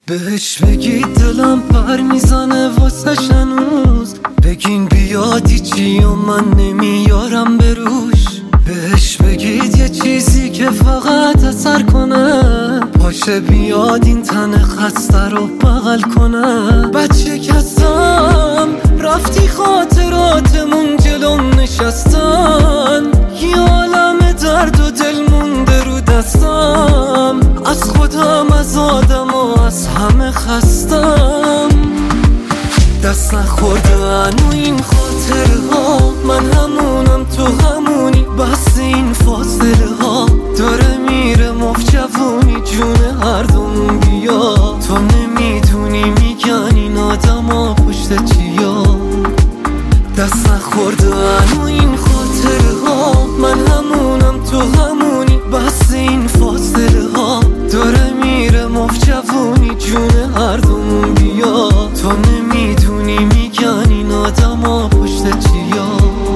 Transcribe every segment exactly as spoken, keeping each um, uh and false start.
بهش بگید دلم پر میزنه واسه هنوز، بگین بیادی چی و من نمیارم بروش. بهش بگید یه چیزی که فقط اثر کنه، پاشه بیاد این تن خسته رو بغل کنه. بچه کسم رفتی خاطراتمون جلوم نشستن، یه عالم درد و دل مونده رو دستم. از خودم، از آدم و از همه خستم. دست نخوردن و این خاطره ها، من همونم تو همونی، بس این فاصله ها داره میره مفت جوونی جون هر دومون. بیا تو نمیدونی میگن این آدم ها پشت چیا. دست نخوردن و این خاطره ها، من همونم تو همونی، بس این فاصله ها داره میره مفت جوونی جون هر دومون. بیا تو نمیدونی میگن این آدم ها پشت چیا.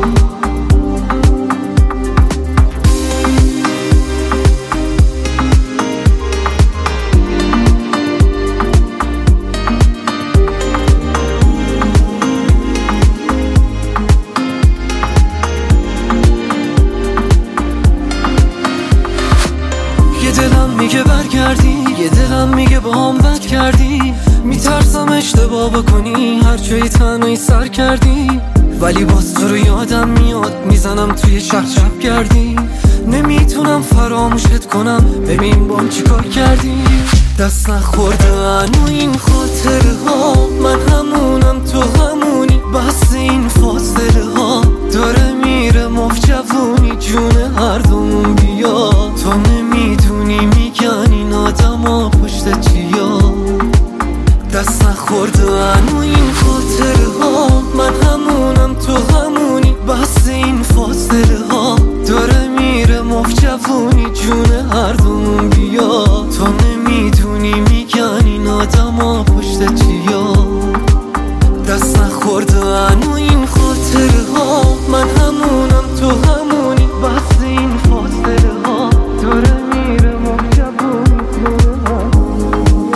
یه دلم میگه برگردی، یه دلم میگه با هم بد کردی. میترسم اشتباه بکنی، هر جایی تنهایی سر کردی. ولی باز تو رو یادم میاد، میزنم توی شهر شب گردی. نمیتونم فراموشت کنم، ببین بام چی کار کردی. دست نخوردن و این خاطره ها، من همونم تو همونی، بس این فاصله ها داره میره مفت جوونی جون هر دومون. بیا تو نمیدونی میگن این آدم ها پشت چیا. دست نخوردن و این خاطره ها، من همونم تو همونی، بس این فاصله ها داره میره مفت جوونی جون هر دومون. بیا تو نمیدونی میگن این آدم ها پشت چیا. دست نخوردن و این خاطره ها، من همونم تو همونی، بس این فاصله ها داره میره مفت جوونی جون هر دومون.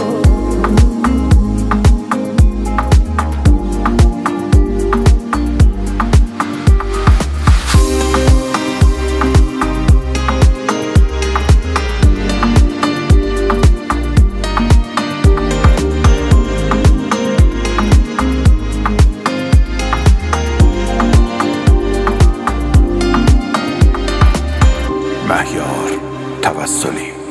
مهیار توسلی.